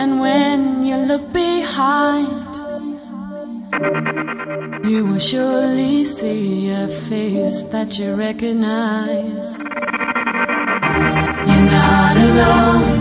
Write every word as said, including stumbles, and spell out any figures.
And when you look behind, you will surely see a face that you recognize. You're not alone.